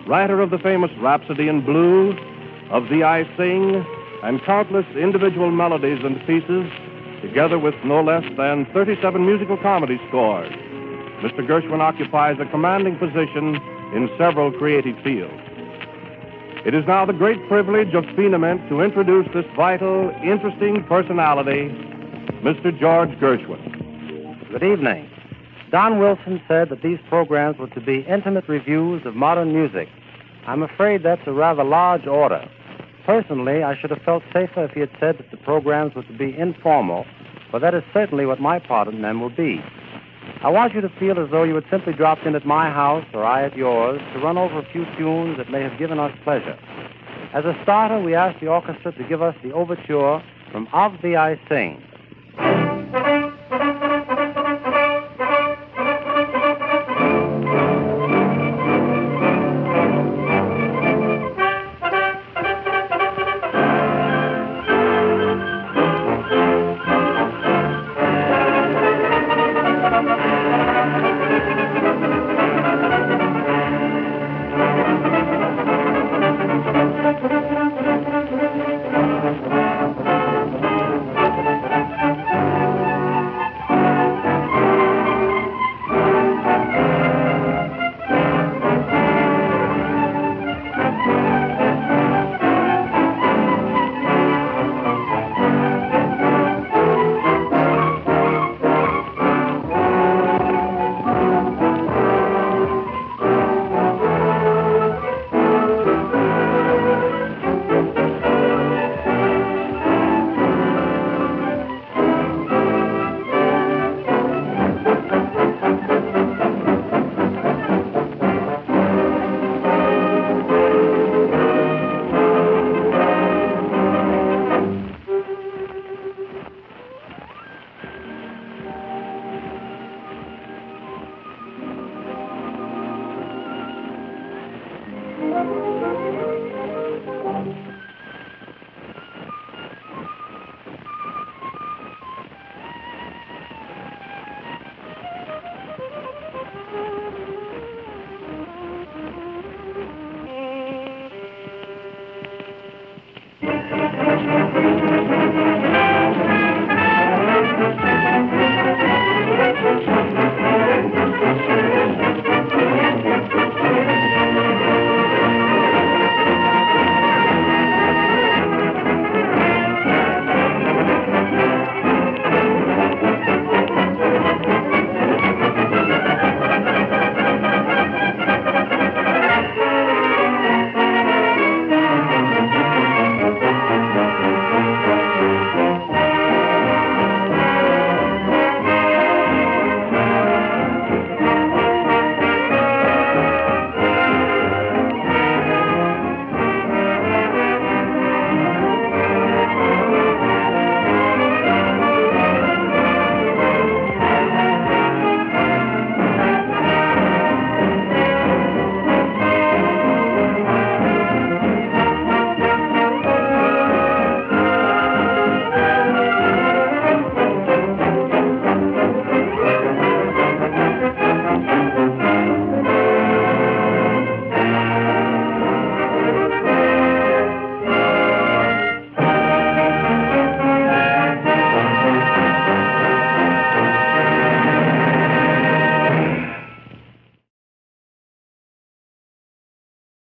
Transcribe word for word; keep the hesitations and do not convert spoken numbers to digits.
writer of the famous Rhapsody in Blue, of Thee I Sing, and countless individual melodies and pieces, together with no less than thirty-seven musical comedy scores. Mister Gershwin occupies a commanding position in several creative fields. It is now the great privilege of Phenoment to introduce this vital, interesting personality, Mister George Gershwin. Good evening. Don Wilson said that these programs were to be intimate reviews of modern music. I'm afraid that's a rather large order. Personally, I should have felt safer if he had said that the programs were to be informal, for that is certainly what my part in them will be. I want you to feel as though you had simply dropped in at my house or I at yours to run over a few tunes that may have given us pleasure. As a starter, we asked the orchestra to give us the overture from Of Thee I Sing.